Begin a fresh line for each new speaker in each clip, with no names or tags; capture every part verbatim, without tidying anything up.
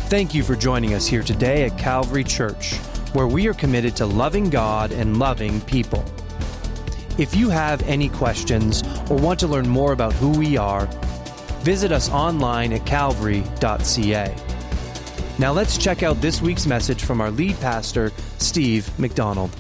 Thank you for joining us here today at Calvary Church, where we are committed to loving God and loving people. If you have any questions or want to learn more about who we are, visit us online at calvary dot c a. Now let's check out this week's message from our lead pastor, Steve McDonald.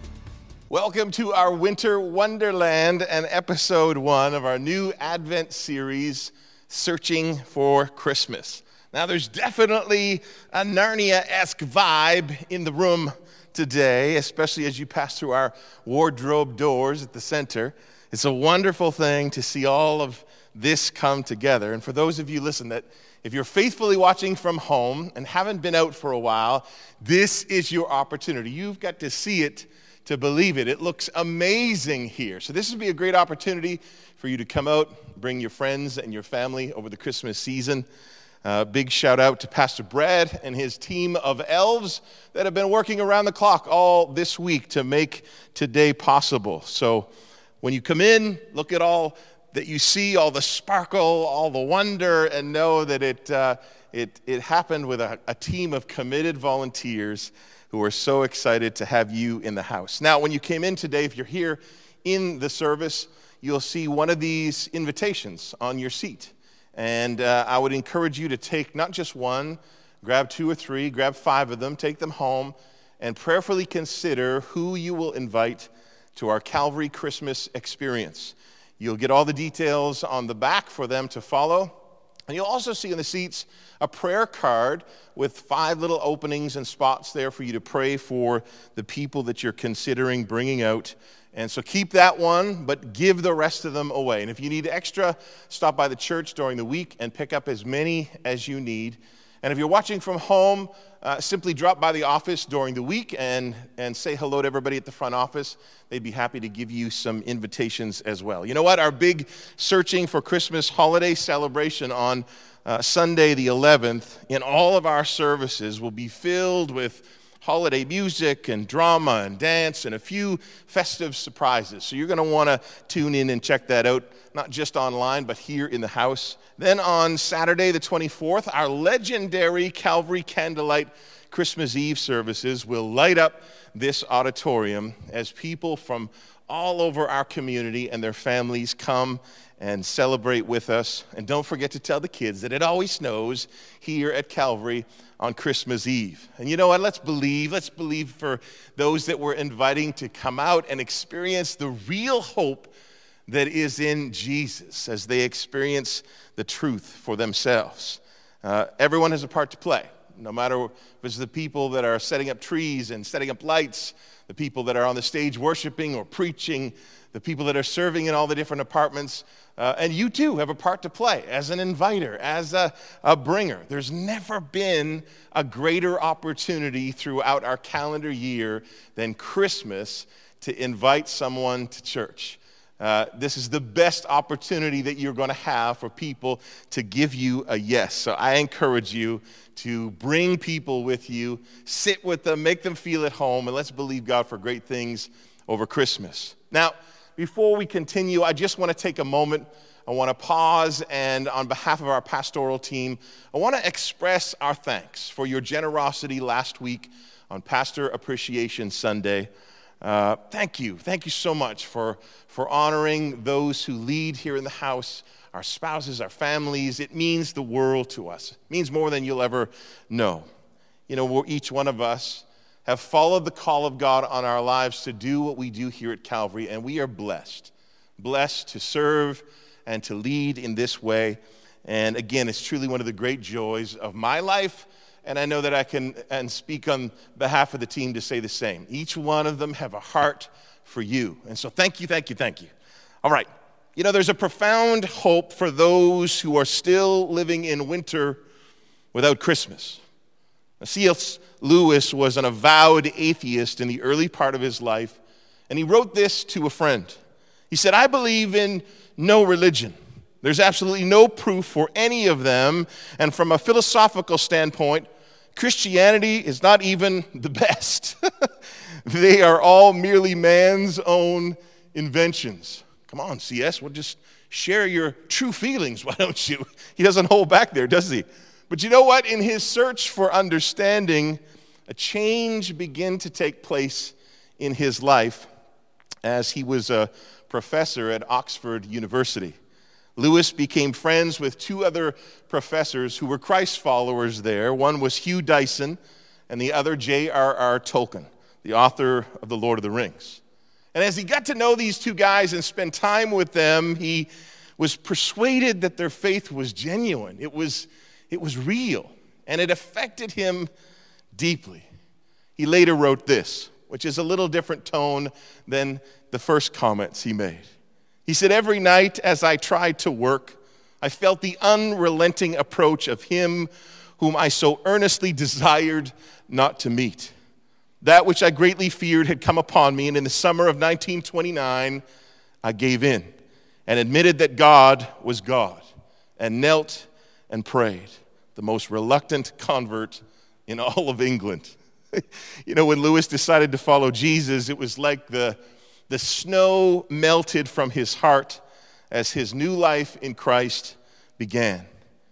Welcome to our Winter Wonderland and episode one of our new Advent series, Searching for Christmas. Now, there's definitely a Narnia-esque vibe in the room today, especially as you pass through our wardrobe doors at the center. It's a wonderful thing to see all of this come together. And for those of you, listen, that if you're faithfully watching from home and haven't been out for a while, this is your opportunity. You've got to see it to believe it. It looks amazing here. So this would be a great opportunity for you to come out, bring your friends and your family over the Christmas season. Uh, big shout out to Pastor Brad and his team of elves that have been working around the clock all this week to make today possible. So when you come in, look at all that you see, all the sparkle, all the wonder, and know that it uh, it, it happened with a, a team of committed volunteers who are so excited to have you in the house. Now, when you came in today, if you're here in the service, you'll see one of these invitations on your seat. And uh, I would encourage you to take not just one, grab two or three, grab five of them, take them home, and prayerfully consider who you will invite to our Calvary Christmas experience. You'll get all the details on the back for them to follow. And you'll also see in the seats a prayer card with five little openings and spots there for you to pray for the people that you're considering bringing out. And so keep that one, but give the rest of them away. And if you need extra, stop by the church during the week and pick up as many as you need. And if you're watching from home, uh, simply drop by the office during the week and, and say hello to everybody at the front office. They'd be happy to give you some invitations as well. You know what? Our big Searching for Christmas holiday celebration on uh, Sunday the eleventh in all of our services will be filled with holiday music and drama and dance and a few festive surprises. So you're going to want to tune in and check that out, not just online, but here in the house. Then on Saturday the twenty-fourth, our legendary Calvary Candlelight Christmas Eve services will light up this auditorium as people from all over our community and their families come and celebrate with us. And don't forget to tell the kids that it always snows here at Calvary on Christmas Eve. And you know what? Let's believe. Let's believe for those that we're inviting to come out and experience the real hope that is in Jesus as they experience the truth for themselves. Uh, everyone has a part to play, no matter if it's the people that are setting up trees and setting up lights, the people that are on the stage worshiping or preaching, the people that are serving in all the different departments. Uh, and you too have a part to play as an inviter, as a, a bringer. There's never been a greater opportunity throughout our calendar year than Christmas to invite someone to church. Uh, this is the best opportunity that you're going to have for people to give you a yes. So I encourage you to bring people with you, sit with them, make them feel at home, and let's believe God for great things over Christmas. Now, before we continue, I just want to take a moment. I want to pause, and on behalf of our pastoral team, I want to express our thanks for your generosity last week on Pastor Appreciation Sunday. Uh, thank you. Thank you so much for, for honoring those who lead here in the house, our spouses, our families. It means the world to us. It means more than you'll ever know. You know, each one of us have followed the call of God on our lives to do what we do here at Calvary, and we are blessed, blessed to serve and to lead in this way. And again, it's truly one of the great joys of my life, and I know that I can and speak on behalf of the team to say the same. Each one of them have a heart for you, and so thank you, thank you, thank you. All right, you know, there's a profound hope for those who are still living in winter without Christmas. C S Lewis was an avowed atheist in the early part of his life, and he wrote this to a friend. He said, "I believe in no religion. There's absolutely no proof for any of them, and from a philosophical standpoint, Christianity is not even the best. They are all merely man's own inventions." Come on, C S, well, just share your true feelings, why don't you? He doesn't hold back there, does he? But you know what? In his search for understanding, a change began to take place in his life as he was a professor at Oxford University. Lewis became friends with two other professors who were Christ followers there. One was Hugh Dyson, and the other J R R Tolkien, the author of The Lord of the Rings. And as he got to know these two guys and spend time with them, he was persuaded that their faith was genuine. It was, it was real, and it affected him deeply. He later wrote this, which is a little different tone than the first comments he made. He said, "Every night as I tried to work, I felt the unrelenting approach of him whom I so earnestly desired not to meet. That which I greatly feared had come upon me, and in the summer of nineteen twenty-nine, I gave in and admitted that God was God and knelt and prayed, the most reluctant convert in all of England." You know, when Lewis decided to follow Jesus, it was like the, the snow melted from his heart as his new life in Christ began.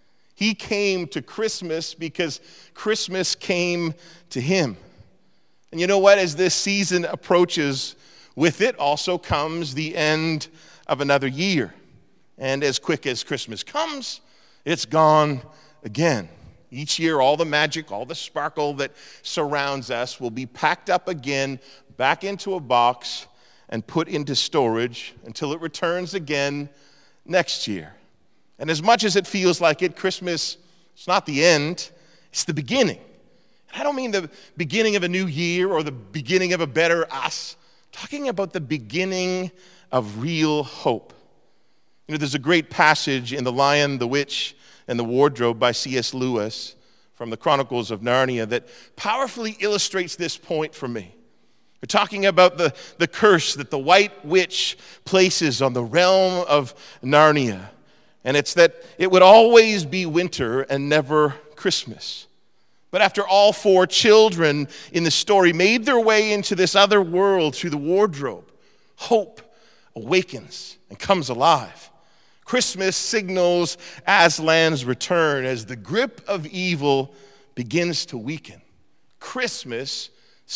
He came to Christmas because Christmas came to him. And you know what? As this season approaches, with it also comes the end of another year. And as quick as Christmas comes, it's gone again. Each year, all the magic, all the sparkle that surrounds us will be packed up again, back into a box, and put into storage until it returns again next year. And as much as it feels like it, Christmas, it's not the end, it's the beginning. And I don't mean the beginning of a new year or the beginning of a better us. I'm talking about the beginning of real hope. You know, there's a great passage in The Lion, the Witch, and the Wardrobe by C S Lewis from the Chronicles of Narnia that powerfully illustrates this point for me. We're talking about the, the curse that the White Witch places on the realm of Narnia. And it's that it would always be winter and never Christmas. But after all four children in the story made their way into this other world through the wardrobe, hope awakens and comes alive. Christmas signals Aslan's return as the grip of evil begins to weaken. Christmas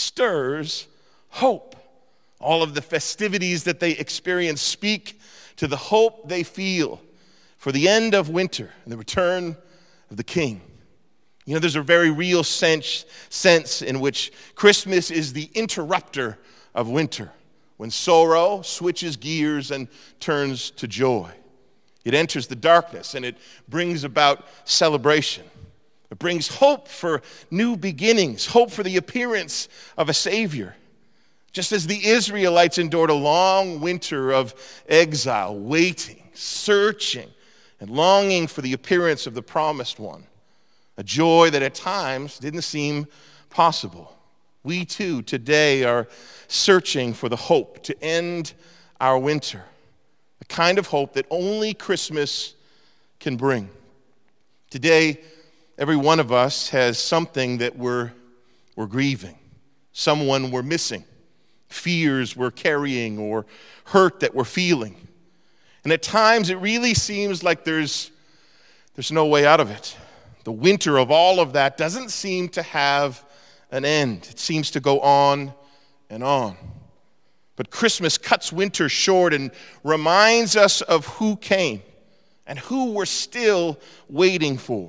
stirs hope. All of the festivities that they experience speak to the hope they feel for the end of winter and the return of the King. You know, there's a very real sense, sense in which Christmas is the interrupter of winter, when sorrow switches gears and turns to joy. It enters the darkness and it brings about celebration. It brings hope for new beginnings, hope for the appearance of a Savior. Just as the Israelites endured a long winter of exile, waiting, searching, and longing for the appearance of the promised one, a joy that at times didn't seem possible. We too today are searching for the hope to end our winter. The kind of hope that only Christmas can bring. Today, every one of us has something that we're, we're grieving, someone we're missing, fears we're carrying, or hurt that we're feeling. And at times, it really seems like there's, there's no way out of it. The winter of all of that doesn't seem to have an end. It seems to go on and on. But Christmas cuts winter short and reminds us of who came and who we're still waiting for.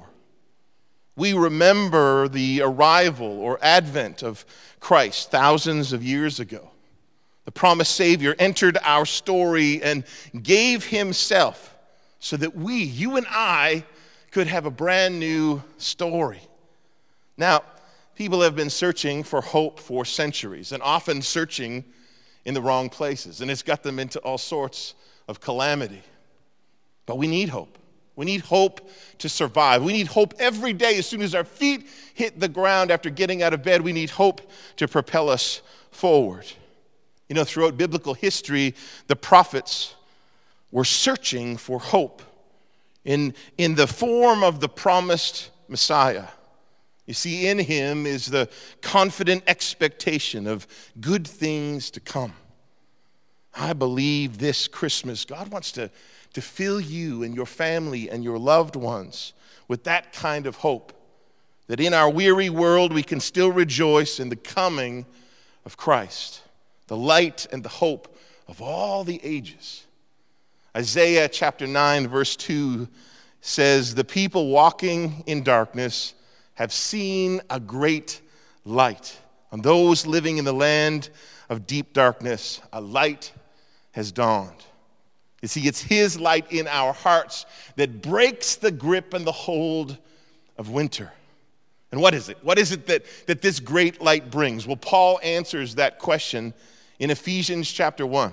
We remember the arrival or advent of Christ thousands of years ago. The promised Savior entered our story and gave himself so that we, you and I, could have a brand new story. Now, people have been searching for hope for centuries and often searching in the wrong places, and it's got them into all sorts of calamity. But we need hope. We need hope to survive. We need hope every day. As soon as our feet hit the ground after getting out of bed, we need hope to propel us forward. You know, throughout biblical history, the prophets were searching for hope in, in the form of the promised Messiah. You see, in him is the confident expectation of good things to come. I believe this Christmas, God wants to, to fill you and your family and your loved ones with that kind of hope, that in our weary world we can still rejoice in the coming of Christ, the light and the hope of all the ages. Isaiah chapter nine, verse two says, the people walking in darkness have seen a great light. On those living in the land of deep darkness, a light has dawned. You see, it's his light in our hearts that breaks the grip and the hold of winter. And what is it? What is it that, that this great light brings? Well, Paul answers that question in Ephesians chapter one.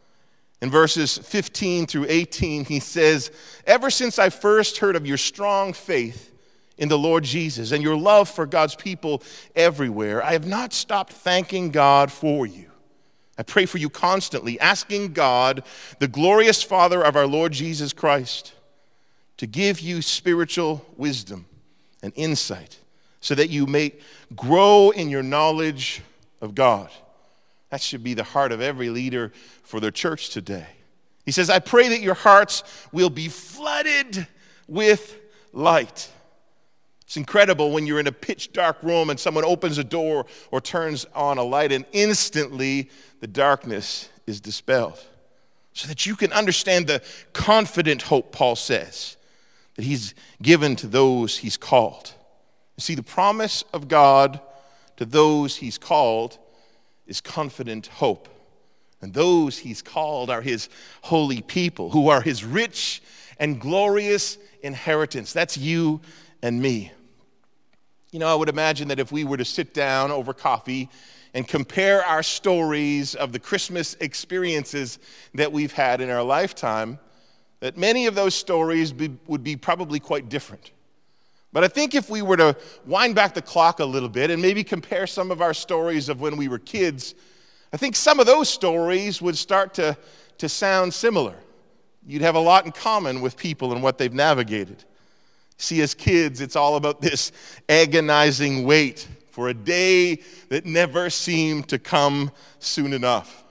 In verses fifteen through eighteen, he says, ever since I first heard of your strong faith in the Lord Jesus and your love for God's people everywhere, I have not stopped thanking God for you. I pray for you constantly, asking God, the glorious Father of our Lord Jesus Christ, to give you spiritual wisdom and insight so that you may grow in your knowledge of God. That should be the heart of every leader for their church today. He says, I pray that your hearts will be flooded with light. It's incredible when you're in a pitch dark room and someone opens a door or turns on a light and instantly the darkness is dispelled. So that you can understand the confident hope, Paul says, that he's given to those he's called. You see, the promise of God to those he's called is confident hope. And those he's called are his holy people, who are his rich and glorious inheritance. That's you and me. You know, I would imagine that if we were to sit down over coffee and compare our stories of the Christmas experiences that we've had in our lifetime, that many of those stories be, would be probably quite different. But I think if we were to wind back the clock a little bit and maybe compare some of our stories of when we were kids, I think some of those stories would start to, to sound similar. You'd have a lot in common with people and what they've navigated. See, as kids, it's all about this agonizing wait for a day that never seemed to come soon enough.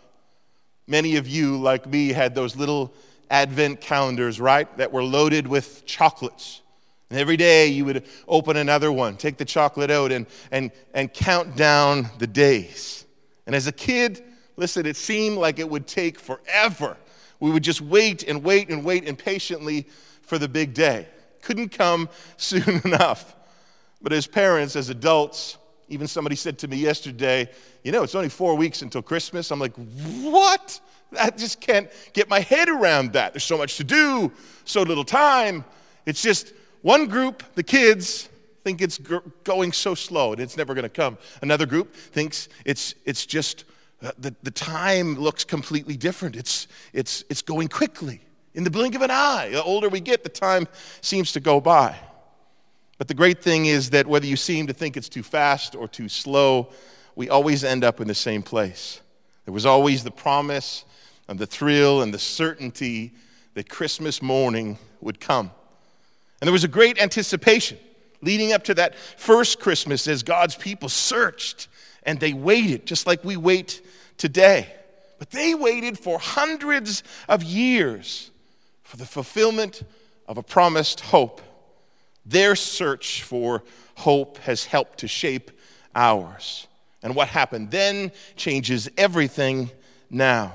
Many of you, like me, had those little advent calendars, right, that were loaded with chocolates. And every day you would open another one, take the chocolate out, and, and, and count down the days. And as a kid, listen, it seemed like it would take forever. We would just wait and wait and wait impatiently for the big day. Couldn't come soon enough. But as parents, as adults, even somebody said to me yesterday, you know, it's only four weeks until Christmas. I'm like, what? I just can't get my head around that. There's so much to do, so little time. It's just one group, the kids, think it's g- going so slow and it's never going to come. Another group thinks it's it's just uh, the, the time looks completely different. It's it's it's going quickly. In the blink of an eye. The older we get, the time seems to go by. But the great thing is that whether you seem to think it's too fast or too slow, we always end up in the same place. There was always the promise and the thrill and the certainty that Christmas morning would come. And there was a great anticipation leading up to that first Christmas as God's people searched and they waited, just like we wait today. But they waited for hundreds of years for the fulfillment of a promised hope. Their search for hope has helped to shape ours. And what happened then changes everything now.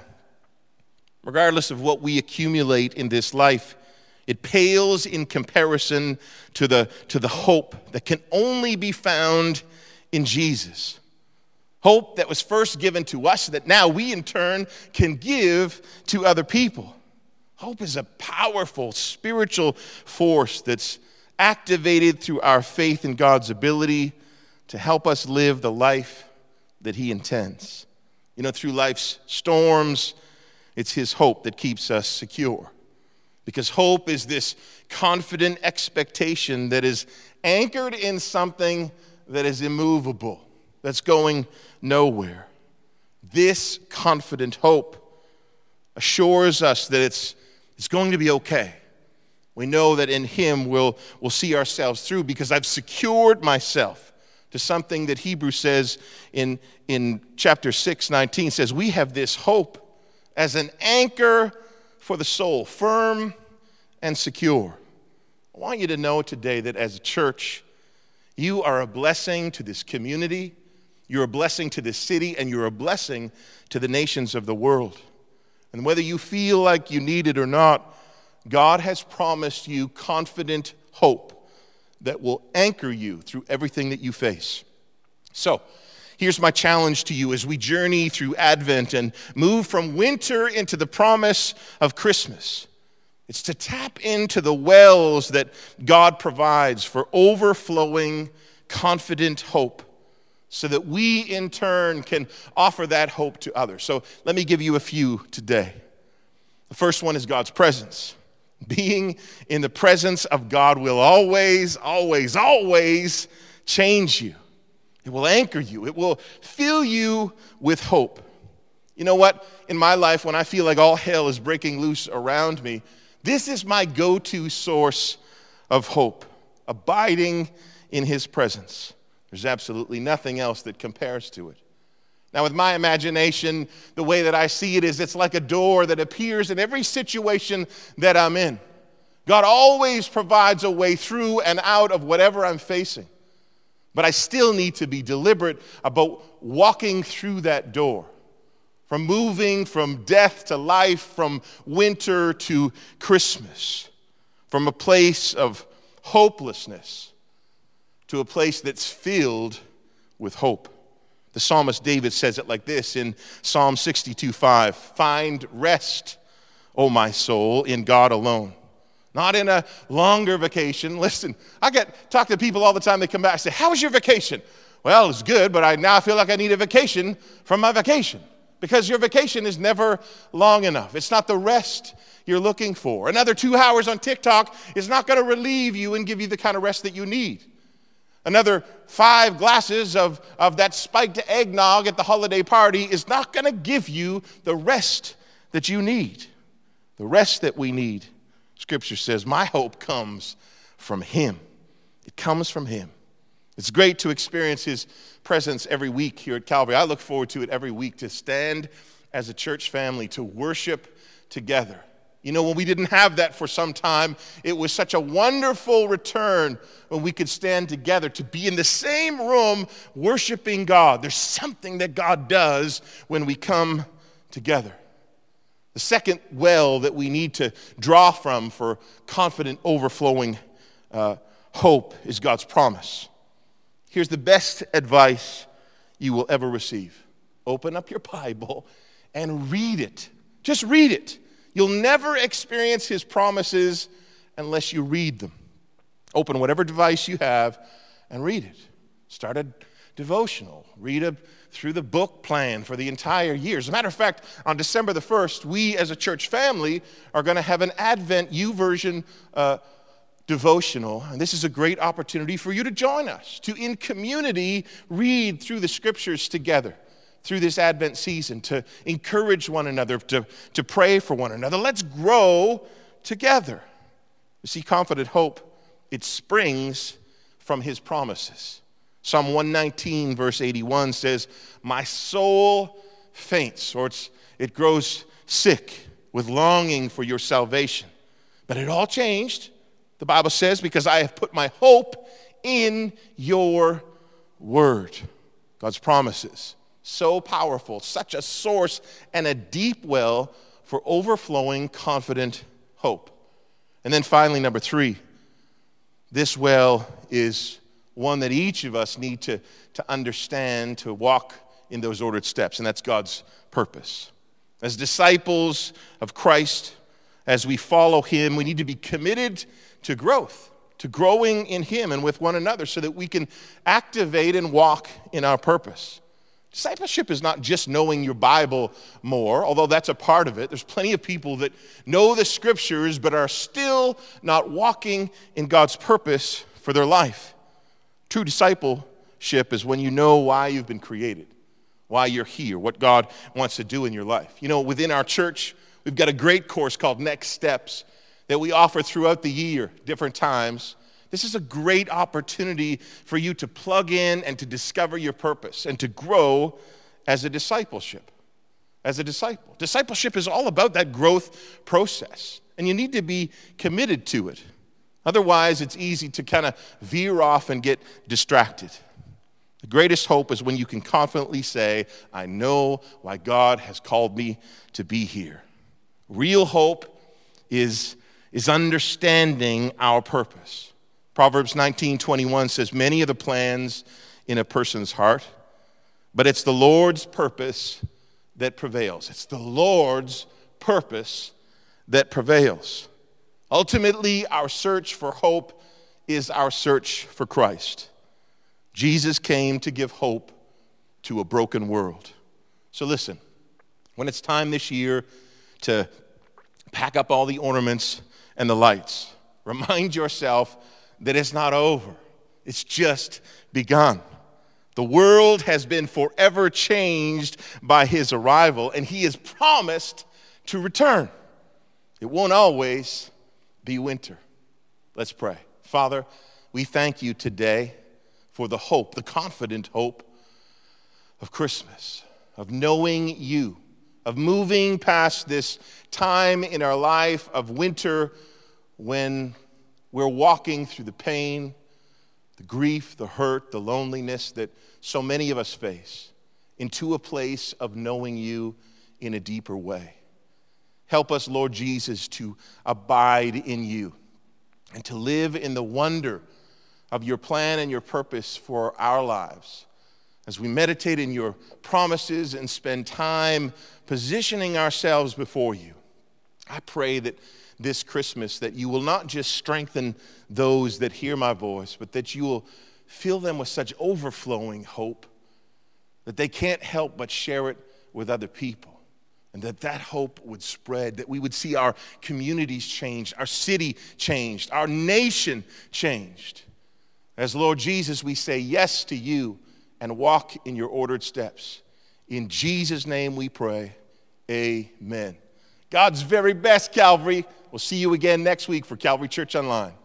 Regardless of what we accumulate in this life, it pales in comparison to the, to the hope that can only be found in Jesus. Hope that was first given to us that now we in turn can give to other people. Hope is a powerful spiritual force that's activated through our faith in God's ability to help us live the life that He intends. You know, through life's storms, it's His hope that keeps us secure. Because hope is this confident expectation that is anchored in something that is immovable, that's going nowhere. This confident hope assures us that it's, it's going to be okay. We know that in Him we'll, we'll see ourselves through because I've secured myself to something that Hebrews says in, in chapter six, nineteen says, we have this hope as an anchor for the soul, firm and secure. I want you to know today that as a church, you are a blessing to this community, you're a blessing to this city, and you're a blessing to the nations of the world. And whether you feel like you need it or not, God has promised you confident hope that will anchor you through everything that you face. So, here's my challenge to you as we journey through Advent and move from winter into the promise of Christmas. It's to tap into the wells that God provides for overflowing, confident hope so that we in turn can offer that hope to others. So let me give you a few today. The first one is God's presence. Being in the presence of God will always, always, always change you. It will anchor you. It will fill you with hope. You know what? In my life, when I feel like all hell is breaking loose around me, this is my go-to source of hope, abiding in his presence. There's absolutely nothing else that compares to it. Now, with my imagination, the way that I see it is it's like a door that appears in every situation that I'm in. God always provides a way through and out of whatever I'm facing. But I still need to be deliberate about walking through that door. From moving from death to life, from winter to Christmas. From a place of hopelessness to a place that's filled with hope. The psalmist David says it like this in Psalm sixty-two five. Find rest, O my soul, in God alone. Not in a longer vacation. Listen, I get talk to people all the time. They come back and say, how was your vacation? Well, it's good, but I now feel like I need a vacation from my vacation. Because your vacation is never long enough. It's not the rest you're looking for. Another two hours on TikTok is not going to relieve you and give you the kind of rest that you need. Another five glasses of, of that spiked eggnog at the holiday party is not going to give you the rest that you need. The rest that we need. Scripture says, my hope comes from him. It comes from him. It's great to experience his presence every week here at Calvary. I look forward to it every week, to stand as a church family, to worship together. You know, when we didn't have that for some time, it was such a wonderful return when we could stand together, to be in the same room worshiping God. There's something that God does when we come together. The second well that we need to draw from for confident, overflowing uh, hope is God's promise. Here's the best advice you will ever receive. Open up your Bible and read it. Just read it. You'll never experience his promises unless you read them. Open whatever device you have and read it. Start a devotional. Read a, through the book plan for the entire year. As a matter of fact, on December the first, we as a church family are going to have an Advent YouVersion uh, devotional, and this is a great opportunity for you to join us, to in community read through the scriptures together through this Advent season, to encourage one another, to, to pray for one another. Let's grow together. You see, confident hope, it springs from his promises. Psalm one nineteen verse eighty-one says, my soul faints, or it's, it grows sick with longing for your salvation. But it all changed, the Bible says, because I have put my hope in your word. God's promises, so powerful, such a source and a deep well for overflowing, confident hope. And then finally, number three, this well is one that each of us need to, to understand, to walk in those ordered steps, and that's God's purpose. As disciples of Christ, as we follow him, we need to be committed to growth, to growing in him and with one another so that we can activate and walk in our purpose. Discipleship is not just knowing your Bible more, although that's a part of it. There's plenty of people that know the scriptures but are still not walking in God's purpose for their life. True discipleship is when you know why you've been created, why you're here, what God wants to do in your life. You know, within our church, we've got a great course called Next Steps that we offer throughout the year, different times. This is a great opportunity for you to plug in and to discover your purpose and to grow as a discipleship. as a disciple. Discipleship is all about that growth process, and you need to be committed to it. Otherwise, it's easy to kind of veer off and get distracted. The greatest hope is when you can confidently say, I know why God has called me to be here. Real hope is, is understanding our purpose. Proverbs nineteen twenty-one says, many are the plans in a person's heart, but it's the Lord's purpose that prevails. It's the Lord's purpose that prevails. Ultimately, our search for hope is our search for Christ. Jesus came to give hope to a broken world. So listen, when it's time this year to pack up all the ornaments and the lights, remind yourself that it's not over. It's just begun. The world has been forever changed by his arrival, and he has promised to return. It won't always be winter. Let's pray. Father, we thank you today for the hope, the confident hope of Christmas, of knowing you, of moving past this time in our life of winter when we're walking through the pain, the grief, the hurt, the loneliness that so many of us face, into a place of knowing you in a deeper way. Help us, Lord Jesus, to abide in you and to live in the wonder of your plan and your purpose for our lives. As we meditate in your promises and spend time positioning ourselves before you, I pray that this Christmas that you will not just strengthen those that hear my voice, but that you will fill them with such overflowing hope that they can't help but share it with other people. And that that hope would spread, that we would see our communities changed, our city changed, our nation changed. As Lord Jesus, we say yes to you and walk in your ordered steps. In Jesus' name we pray, amen. God's very best, Calvary. We'll see you again next week for Calvary Church Online.